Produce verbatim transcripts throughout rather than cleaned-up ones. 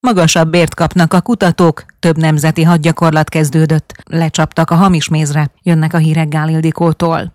Magasabb bért kapnak a kutatók, több nemzeti hadgyakorlat kezdődött, lecsaptak a hamis mézre, jönnek a hírek Gál Ildikótól.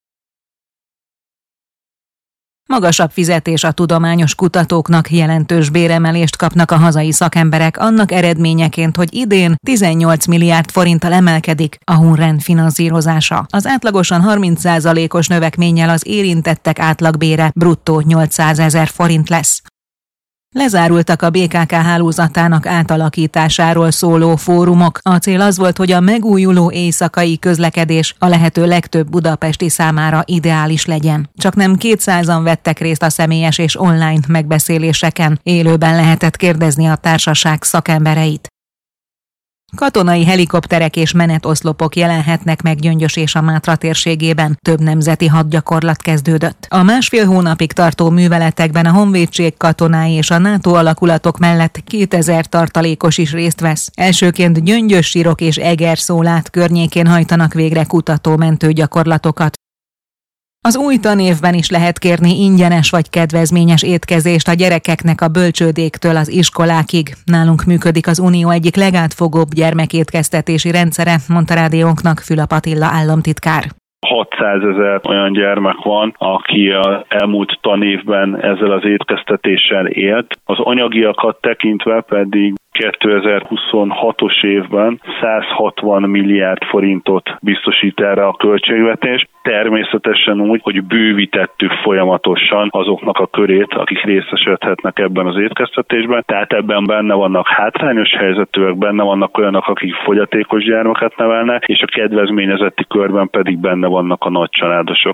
Magasabb fizetés a tudományos kutatóknak, jelentős béremelést kapnak a hazai szakemberek annak eredményeként, hogy idén tizennyolc milliárd forinttal emelkedik a Hunren finanszírozása. Az átlagosan harminc százalékos növekménnyel az érintettek átlagbére bruttó nyolcszázezer forint lesz. Lezárultak a bé ká ká hálózatának átalakításáról szóló fórumok. A cél az volt, hogy a megújuló éjszakai közlekedés a lehető legtöbb budapesti számára ideális legyen. Csaknem kétszázan vettek részt a személyes és online megbeszéléseken. Élőben lehetett kérdezni a társaság szakembereit. Katonai helikopterek és menetoszlopok jelenhetnek meg Gyöngyös és a Mátra térségében. Több nemzeti hadgyakorlat kezdődött. A másfél hónapig tartó műveletekben a honvédség katonái és a NATO alakulatok mellett kétezer tartalékos is részt vesz. Elsőként Gyöngyös, Sirok és Egerszólát környékén hajtanak végre kutató-mentő gyakorlatokat. Az új tanévben is lehet kérni ingyenes vagy kedvezményes étkezést a gyerekeknek a bölcsődéktől az iskolákig. Nálunk működik az Unió egyik legátfogóbb gyermekétkeztetési rendszere, mondta rádiónknak Fülöp Attila államtitkár. hatszázezer olyan gyermek van, aki az elmúlt tanévben ezzel az étkeztetéssel élt. Az anyagiakat tekintve pedig kétezer-huszonhatos évben százhatvan milliárd forintot biztosít erre a költségvetés. Természetesen úgy, hogy bővítettük folyamatosan azoknak a körét, akik részesedhetnek ebben az étkeztetésben. Tehát ebben benne vannak hátrányos helyzetűek, benne vannak olyanok, akik fogyatékos gyermeket nevelnek, és a kedvezményezetti körben pedig benne vannak a nagycsaládosok.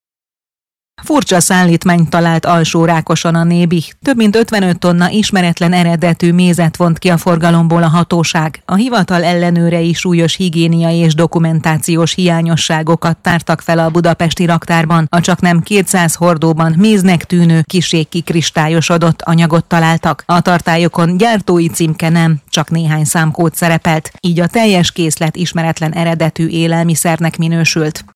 Furcsa szállítmányt talált Alsórákoson a Nébi. Több mint ötvenöt tonna ismeretlen eredetű mézet vont ki a forgalomból a hatóság. A hivatal ellenőrei súlyos higiéniai és dokumentációs hiányosságokat tártak fel a budapesti raktárban. A csaknem kétszáz hordóban méznek tűnő, kissé kikristályosodott anyagot találtak. A tartályokon gyártói címke nem, csak néhány számkód szerepelt. Így a teljes készlet ismeretlen eredetű élelmiszernek minősült.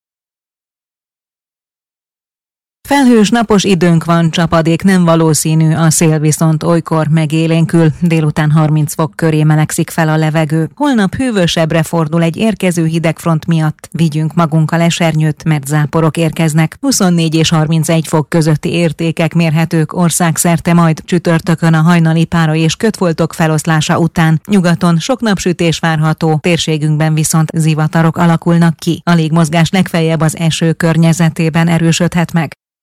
Felhős napos időnk van, csapadék nem valószínű, a szél viszont olykor megélénkül, délután harminc fok köré melegszik fel a levegő. Holnap hűvösebbre fordul egy érkező hidegfront miatt, vigyünk magunkkal esernyőt, mert záporok érkeznek. huszonnégy és harmincegy fok közötti értékek mérhetők országszerte, majd csütörtökön a hajnali pára és kötfoltok feloszlása után. Nyugaton sok napsütés várható, térségünkben viszont zivatarok alakulnak ki. A légmozgás legfeljebb az eső környezetében erősödhet meg.